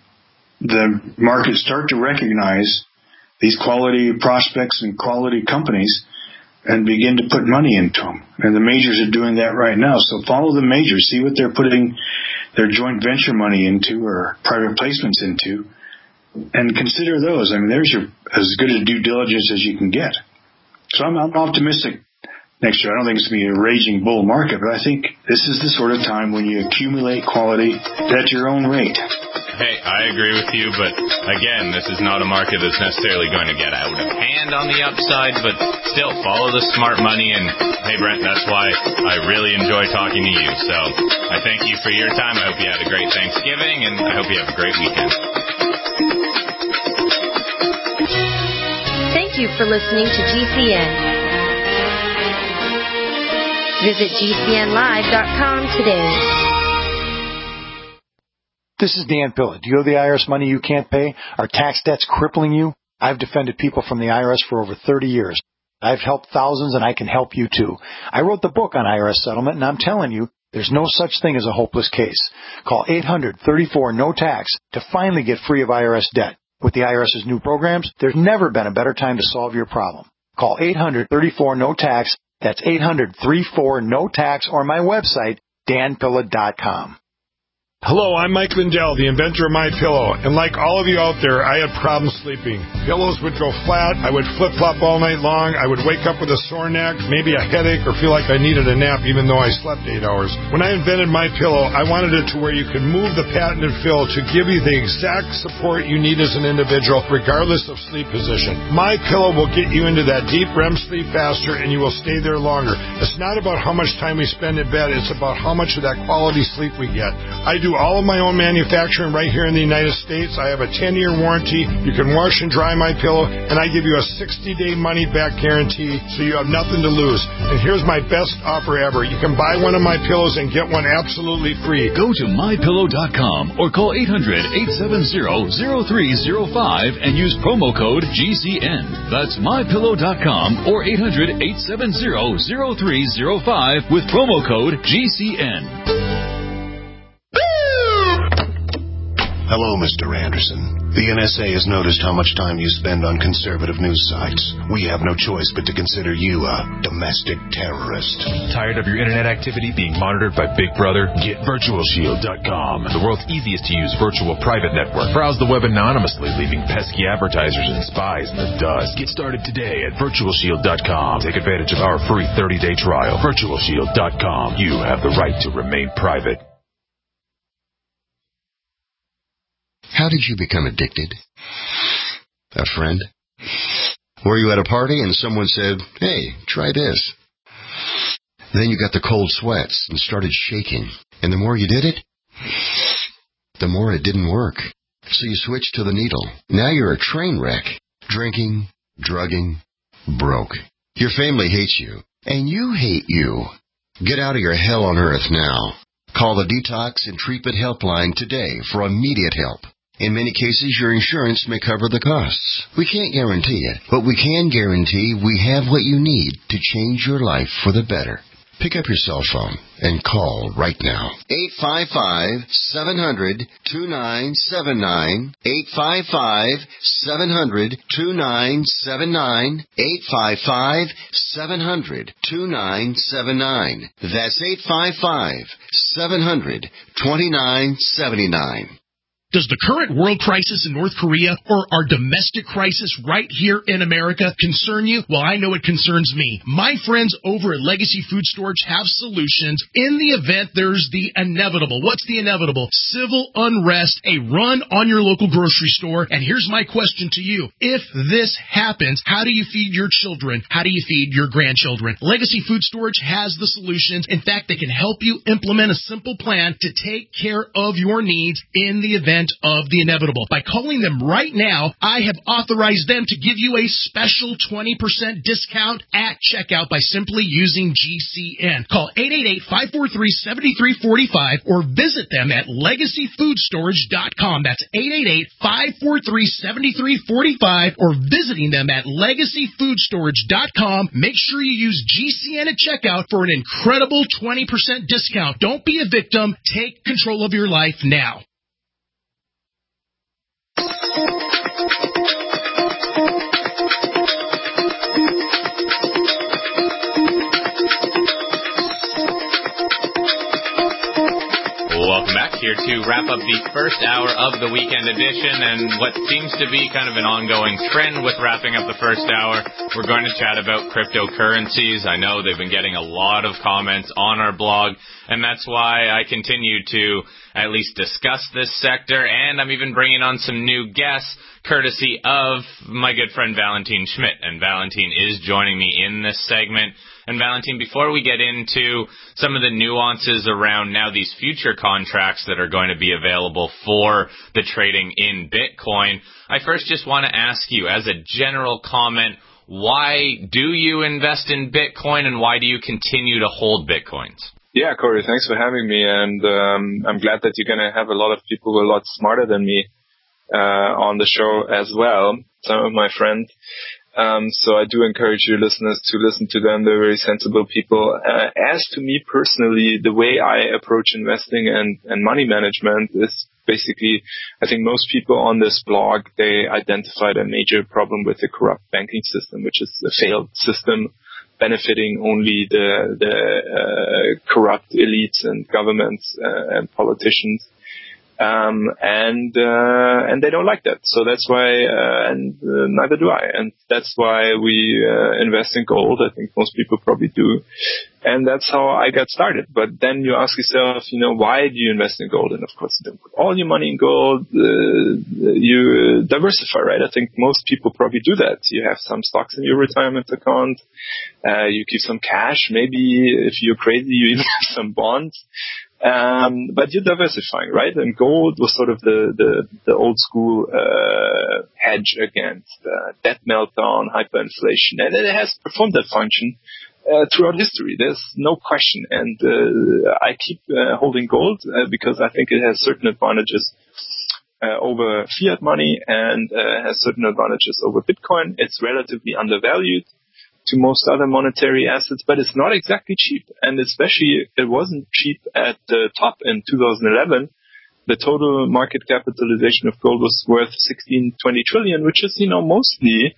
the market start to recognize these quality prospects and quality companies and begin to put money into them. And the majors are doing that right now. So follow the majors, see what they're putting their joint venture money into or private placements into, and consider those. I mean, there's your as good a due diligence as you can get. So I'm, I'm optimistic next year. I don't think it's going to be a raging bull market, but I think this is the sort of time when you accumulate quality at your own rate. Hey, I agree with you, but again, this is not a market that's necessarily going to get out of hand on the upside, but still follow the smart money. And hey, Brent, that's why I really enjoy talking to you. So I thank you for your time. I hope you had a great Thanksgiving, and I hope you have a great weekend. Thank you for listening to G C N. Visit G C N live dot com today. This is Dan Pilla. Do you owe the I R S money you can't pay? Are tax debts crippling you? I've defended people from the I R S for over thirty years. I've helped thousands, and I can help you too. I wrote the book on I R S settlement, and I'm telling you, there's no such thing as a hopeless case. Call eight hundred, thirty-four, no tax to finally get free of I R S debt. With the IRS's new programs, there's never been a better time to solve your problem. Call eight hundred, thirty-four, no tax. That's eight hundred, thirty-four, no tax, or my website, dan pilla dot com. Hello, I'm Mike Lindell, the inventor of MyPillow, and like all of you out there, I had problems sleeping. Pillows would go flat, I would flip-flop all night long, I would wake up with a sore neck, maybe a headache, or feel like I needed a nap even though I slept eight hours. When I invented MyPillow, I wanted it to where you could move the patented fill to give you the exact support you need as an individual, regardless of sleep position. MyPillow will get you into that deep R E M sleep faster, and you will stay there longer. It's not about how much time we spend in bed, it's about how much of that quality sleep we get. I do all of my own manufacturing right here in the United States. I have a ten-year warranty. You can wash and dry my pillow, and I give you a sixty-day money-back guarantee, so you have nothing to lose. And here's my best offer ever. You can buy one of my pillows and get one absolutely free. Go to my pillow dot com or call eight hundred, eight seven zero, zero three zero five and use promo code G C N. That's my pillow dot com or eight hundred, eight seven zero, zero three zero five with promo code G C N. Hello, Mister Anderson. The N S A has noticed how much time you spend on conservative news sites. We have no choice but to consider you a domestic terrorist. Tired of your internet activity being monitored by Big Brother? Get virtual shield dot com, the world's easiest to use virtual private network. Browse the web anonymously, leaving pesky advertisers and spies in the dust. Get started today at virtual shield dot com. Take advantage of our free thirty-day trial. virtual shield dot com. You have the right to remain private. How did you become addicted? A friend? Were you at a party and someone said, hey, try this? Then you got the cold sweats and started shaking. And the more you did it, the more it didn't work. So you switched to the needle. Now you're a train wreck. Drinking, drugging, broke. Your family hates you. And you hate you. Get out of your hell on earth now. Call the Detox and Treatment Helpline today for immediate help. In many cases, your insurance may cover the costs. We can't guarantee it, but we can guarantee we have what you need to change your life for the better. Pick up your cell phone and call right now. eight five five, seven hundred, two nine seven nine. eight five five, seven hundred, two nine seven nine. eight five five, seven hundred, two nine seven nine. That's eight five five, seven hundred, two nine seven nine. Does the current world crisis in North Korea or our domestic crisis right here in America concern you? Well, I know it concerns me. My friends over at Legacy Food Storage have solutions in the event there's the inevitable. What's the inevitable? Civil unrest, a run on your local grocery store. And here's my question to you. If this happens, how do you feed your children? How do you feed your grandchildren? Legacy Food Storage has the solutions. In fact, they can help you implement a simple plan to take care of your needs in the event of the inevitable. By calling them right now, I have authorized them to give you a special twenty percent discount at checkout by simply using G C N. Call eight eight eight, five four three, seven three four five or visit them at legacy food storage dot com. That's eight eight eight, five four three, seven three four five or visiting them at legacy food storage dot com. Make sure you use G C N at checkout for an incredible twenty percent discount. Don't be a victim. Take control of your life now. Welcome back here to wrap up the first hour of the weekend edition, and what seems to be kind of an ongoing trend with wrapping up the first hour, we're going to chat about cryptocurrencies. I know they've been getting a lot of comments on our blog, and that's why I continue to at least discuss this sector, and I'm even bringing on some new guests, courtesy of my good friend Valentin Schmidt, and Valentin is joining me in this segment. And Valentin, before we get into some of the nuances around now these future contracts that are going to be available for the trading in Bitcoin, I first just want to ask you, as a general comment, why do you invest in Bitcoin and why do you continue to hold Bitcoins? Yeah, Corey, thanks for having me. And um, I'm glad that you're going to have a lot of people who are a lot smarter than me uh, on the show as well, some of my friends. Um, so I do encourage your listeners to listen to them. They're very sensible people. Uh, as to me personally, the way I approach investing and, and money management is basically, I think most people on this blog, they identified a major problem with the corrupt banking system, which is a failed system benefiting only the, the uh, corrupt elites and governments uh, and politicians. Um, and, uh, and they don't like that. So that's why, uh, and uh, neither do I. And that's why we, uh, invest in gold. I think most people probably do. And that's how I got started. But then you ask yourself, you know, why do you invest in gold? And of course, you don't put all your money in gold. Uh, you diversify, right? I think most people probably do that. You have some stocks in your retirement account. Uh, you keep some cash. Maybe if you're crazy, you even have some bonds. Um, but you're diversifying, right? And gold was sort of the, the, the old school, uh, hedge against, uh, debt meltdown, hyperinflation. And it has performed that function, uh, throughout history. There's no question. And, uh, I keep, uh, holding gold, uh, because I think it has certain advantages, uh, over fiat money and, uh, has certain advantages over Bitcoin. It's relatively undervalued to most other monetary assets, but it's not exactly cheap. And especially it wasn't cheap at the top in two thousand eleven. The total market capitalization of gold was worth sixteen, twenty trillion, which is, you know, mostly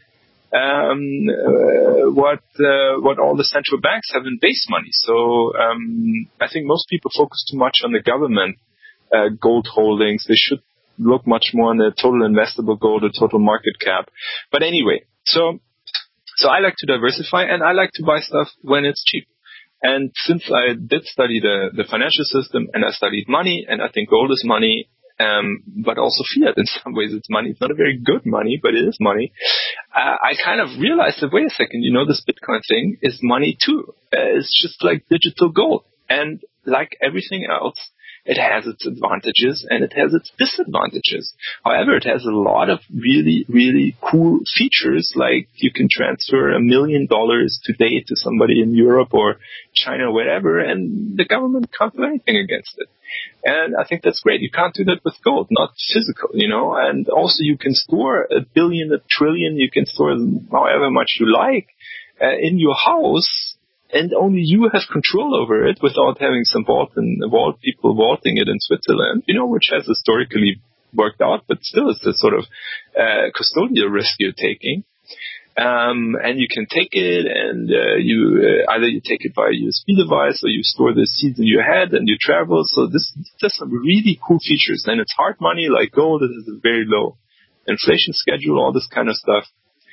um, uh, what uh, what all the central banks have in base money. So um, I think most people focus too much on the government uh, gold holdings. They should look much more on the total investable gold, the total market cap. But anyway, so So I like to diversify and I like to buy stuff when it's cheap. And since I did study the, the financial system and I studied money and I think gold is money um, but also fiat. In some ways, it's money. It's not a very good money, but it is money. Uh, I kind of realized that, wait a second, you know, this Bitcoin thing is money too. Uh, it's just like digital gold. And like everything else, it has its advantages and it has its disadvantages. However, it has a lot of really, really cool features, like you can transfer a million dollars today to somebody in Europe or China or whatever, and the government can't do anything against it. And I think that's great. You can't do that with gold, not physical, you know. And also you can store a billion, a trillion, you can store however much you like uh, in your house, and only you have control over it without having some vault and vault people vaulting it in Switzerland, you know, which has historically worked out, but still it's a sort of uh, custodial risk you're taking. Um, and you can take it and uh, you uh, either you take it by a U S B device or you store the seeds in your head and you travel. So this does some really cool features. And it's hard money like gold. It has a very low inflation schedule, all this kind of stuff.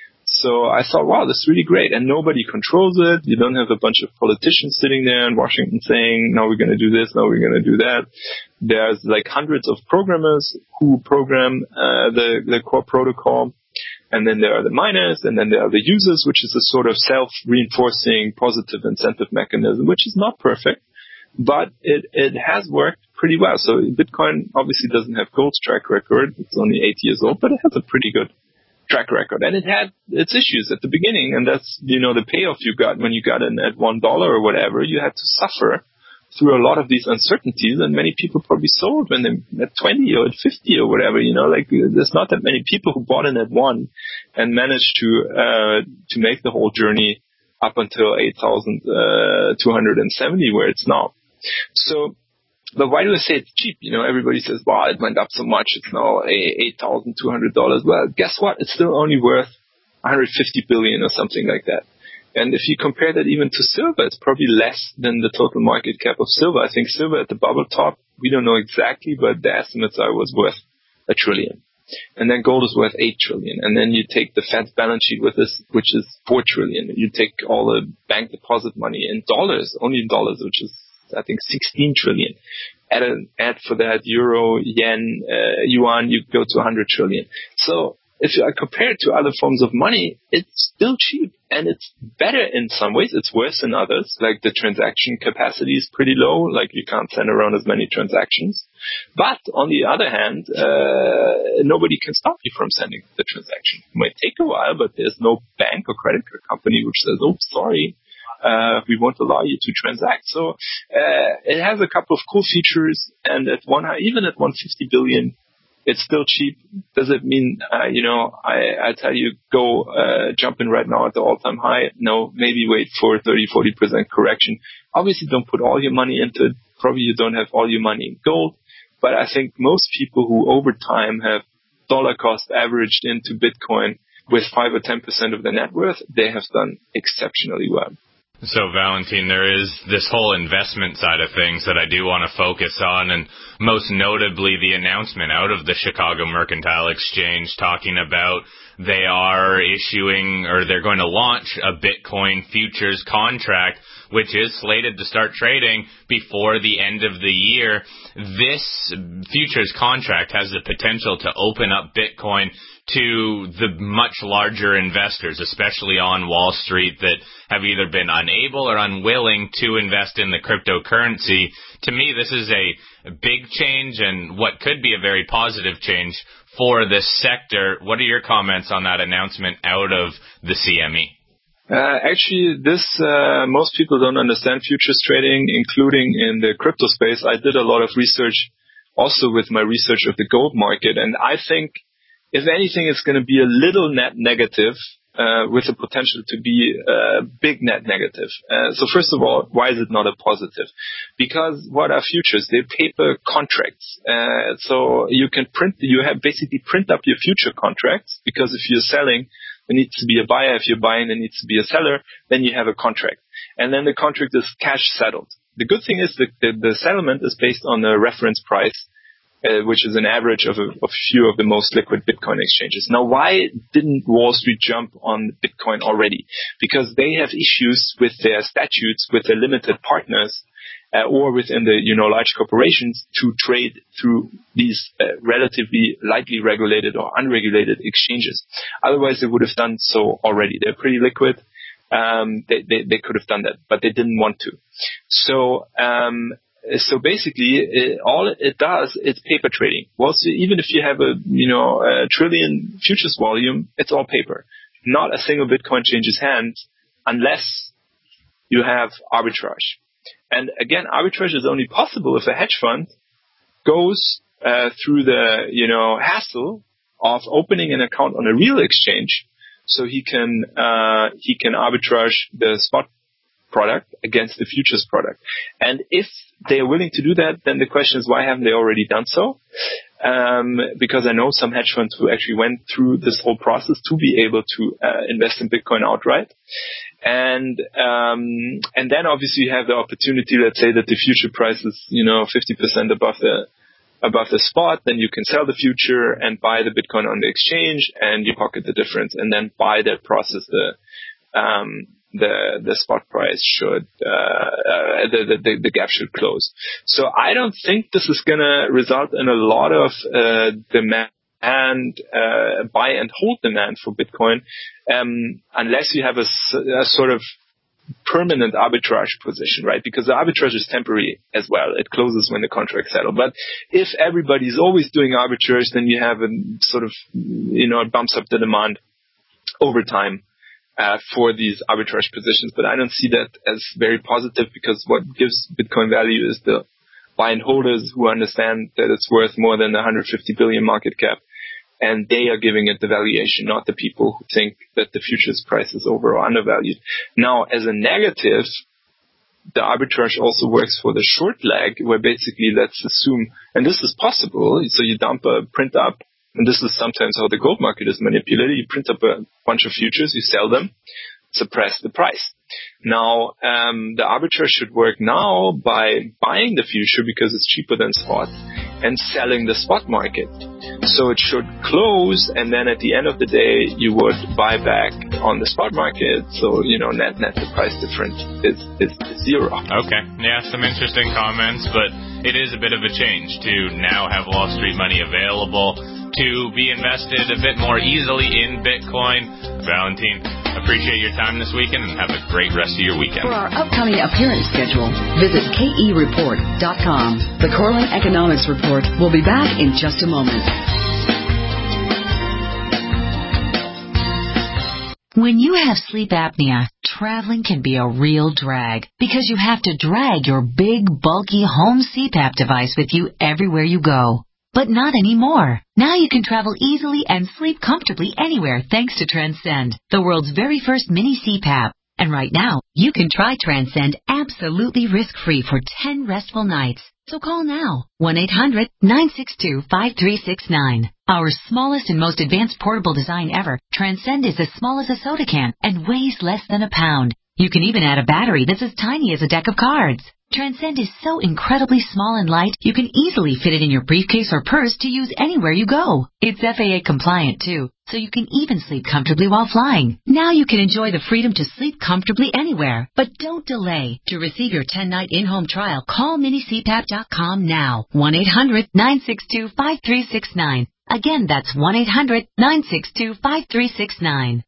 So I thought, wow, this is really great. And nobody controls it. You don't have a bunch of politicians sitting there in Washington saying, no, we're going to do this, no, we're going to do that. There's like hundreds of programmers who program uh, the, the core protocol. And then there are the miners, and then there are the users, which is a sort of self-reinforcing positive incentive mechanism, which is not perfect, but it, it has worked pretty well. So Bitcoin obviously doesn't have gold's track record. It's only eight years old, but it has a pretty good track record. And it had its issues at the beginning, and that's, you know, the payoff you got when you got in at one dollar or whatever. You had to suffer through a lot of these uncertainties, and many people probably sold when they at twenty or at fifty or whatever, you know, like there's not that many people who bought in at one and managed to, uh, to make the whole journey up until eight thousand two hundred seventy where it's now. So, but why do I say it's cheap? You know, everybody says, wow, it went up so much. It's now eight thousand two hundred dollars. Well, guess what? It's still only worth one hundred fifty billion dollars or something like that. And if you compare that even to silver, it's probably less than the total market cap of silver. I think silver at the bubble top, we don't know exactly, but the estimates are it was worth a trillion. And then gold is worth eight trillion. And then you take the Fed's balance sheet with this, which is four trillion. You take all the bank deposit money in dollars, only in dollars, which is, I think, sixteen trillion. Add, a, add for that euro, yen, uh, yuan, you go to one hundred trillion. So if I compare it to other forms of money, it's still cheap, and it's better in some ways. It's worse in others, like the transaction capacity is pretty low, like you can't send around as many transactions. But on the other hand, uh, nobody can stop you from sending the transaction. It might take a while, but there's no bank or credit card company which says, oh, sorry, uh, we won't allow you to transact. So uh, it has a couple of cool features, and at one, even at one hundred fifty billion, it's still cheap. Does it mean, uh, you know, I, I tell you, go uh, jump in right now at the all-time high? No, maybe wait for thirty, forty percent correction. Obviously, don't put all your money into it. Probably you don't have all your money in gold. But I think most people who over time have dollar cost averaged into Bitcoin with five or ten percent of their net worth, they have done exceptionally well. So, Valentin, there is this whole investment side of things that I do want to focus on, and most notably the announcement out of the Chicago Mercantile Exchange talking about they are issuing, or they're going to launch a Bitcoin futures contract, which is slated to start trading before the end of the year. This futures contract has the potential to open up Bitcoin to the much larger investors, especially on Wall Street, that have either been unable or unwilling to invest in the cryptocurrency. To me, this is a big change and what could be a very positive change for this sector. What are your comments on that announcement out of the C M E? Uh, actually, this, uh, most people don't understand futures trading, including in the crypto space. I did a lot of research also with my research of the gold market, and I think if anything, it's going to be a little net negative, uh, with the potential to be a big net negative. Uh, so first of all, why is it not a positive? Because what are futures? They're paper contracts. Uh, so you can print, you have basically print up your future contracts, because if you're selling, there needs to be a buyer. If you're buying, there needs to be a seller. Then you have a contract. And then the contract is cash settled. The good thing is that the, the settlement is based on a reference price, Uh, which is an average of a of few of the most liquid Bitcoin exchanges. Now, why didn't Wall Street jump on Bitcoin already? Because they have issues with their statutes, with their limited partners, uh, or within the, you know, large corporations to trade through these uh, relatively lightly regulated or unregulated exchanges. Otherwise, they would have done so already. They're pretty liquid. Um, they, they, they could have done that, but they didn't want to. So, um, so basically, it, all it does is paper trading. Well, so even if you have a, you know, a trillion futures volume, it's all paper. Not a single Bitcoin changes hands unless you have arbitrage. And again, arbitrage is only possible if a hedge fund goes uh, through the, you know, hassle of opening an account on a real exchange, so he can uh, he can arbitrage the spot product against the futures product. And if they are willing to do that, then the question is, why haven't they already done so? Um, because I know some hedge funds who actually went through this whole process to be able to uh, invest in Bitcoin outright. And um, and then obviously you have the opportunity, let's say that the future price is, you know, fifty percent above the above the spot, then you can sell the future and buy the Bitcoin on the exchange, and you pocket the difference, and then by that process the um, the the spot price should uh, uh, the, the the gap should close. So I don't think this is going to result in a lot of uh, demand and uh, buy and hold demand for Bitcoin, um, unless you have a, a sort of permanent arbitrage position, right? Because the arbitrage is temporary as well. It closes when the contract settles. But if everybody's always doing arbitrage, then you have a sort of, you know, it bumps up the demand over time uh, for these arbitrage positions. But I don't see that as very positive, because what gives Bitcoin value is the buy and holders who understand that it's worth more than one hundred fifty billion market cap. And they are giving it the valuation, not the people who think that the futures price is over or undervalued. Now, as a negative, the arbitrage also works for the short leg, where basically, let's assume, and this is possible, so you dump a print up, and this is sometimes how the gold market is manipulated. You print up a bunch of futures, you sell them, suppress the price. Now, um, the arbitrage should work now by buying the future because it's cheaper than spot and selling the spot market. So it should close, and then at the end of the day, you would buy back on the spot market. So, you know, net, net, the price difference is, is, is zero. Okay. Yeah, some interesting comments, but it is a bit of a change to now have Wall Street money available to be invested a bit more easily in Bitcoin. Valentin, appreciate your time this weekend, and have a great rest of your weekend. For our upcoming appearance schedule, visit K E report dot com. The Corlin Economics Report will be back in just a moment. When you have sleep apnea, traveling can be a real drag, because you have to drag your big, bulky home C PAP device with you everywhere you go. But not anymore. Now you can travel easily and sleep comfortably anywhere thanks to Transcend, the world's very first mini C PAP. And right now, you can try Transcend absolutely risk-free for ten restful nights. So call now, one eight hundred nine six two five three six nine. Our smallest and most advanced portable design ever, Transcend is as small as a soda can and weighs less than a pound. You can even add a battery that's as tiny as a deck of cards. Transcend is so incredibly small and light, you can easily fit it in your briefcase or purse to use anywhere you go. It's F A A compliant too, so you can even sleep comfortably while flying. Now you can enjoy the freedom to sleep comfortably anywhere. But don't delay. To receive your ten-night in-home trial, call mini C PAP dot com now. one eight hundred nine six two five three six nine. Again, that's one eight hundred nine six two five three six nine.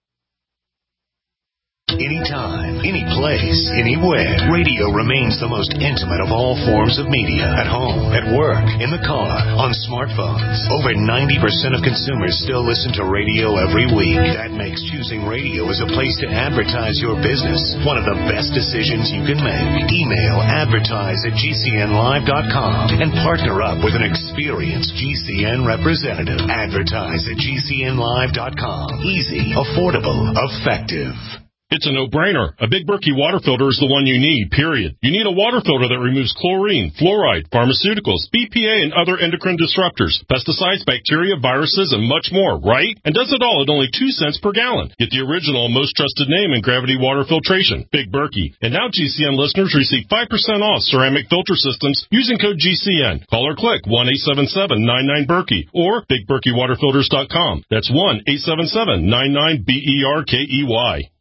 Anytime, any place, anywhere. Radio remains the most intimate of all forms of media. At home, at work, in the car, on smartphones. Over ninety percent of consumers still listen to radio every week. That makes choosing radio as a place to advertise your business one of the best decisions you can make. Email advertise at G C N live dot com and partner up with an experienced G C N representative. Advertise at G C N live dot com. Easy, affordable, effective. It's a no-brainer. A Big Berkey water filter is the one you need, period. You need a water filter that removes chlorine, fluoride, pharmaceuticals, B P A, and other endocrine disruptors, pesticides, bacteria, viruses, and much more, right? And does it all at only two cents per gallon. Get the original, most trusted name in gravity water filtration, Big Berkey. And now G C N listeners receive five percent off ceramic filter systems using code G C N. Call or click one eight seven seven nine nine Berkey or big berkey water filters dot com. That's one eight seven seven nine nine B E R K E Y.